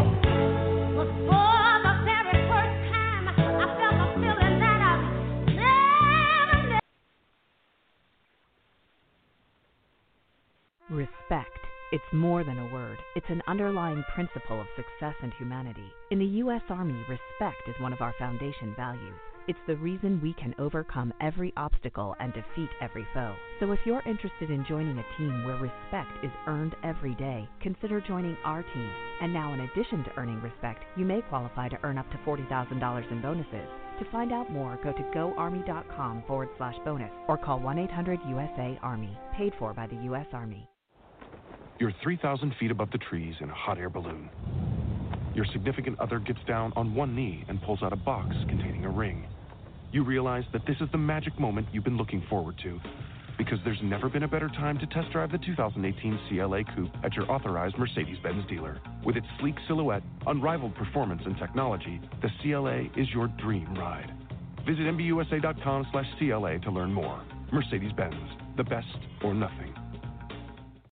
Respect. It's more than a word. It's an underlying principle of success and humanity. In the U.S. Army, respect is one of our foundation values. It's the reason we can overcome every obstacle and defeat every foe. So if you're interested in joining a team where respect is earned every day, consider joining our team. And now, in addition to earning respect, you may qualify to earn up to $40,000 in bonuses. To find out more, go to goarmy.com/bonus or call 1-800-USA-ARMY. Paid for by the U.S. Army. You're 3,000 feet above the trees in a hot air balloon. Your significant other gets down on one knee and pulls out a box containing a ring. You realize that this is the magic moment you've been looking forward to, because there's never been a better time to test drive the 2018 CLA Coupe at your authorized Mercedes-Benz dealer. With its sleek silhouette, unrivaled performance, and technology, the CLA is your dream ride. Visit MBUSA.com/CLA to learn more. Mercedes-Benz, the best or nothing.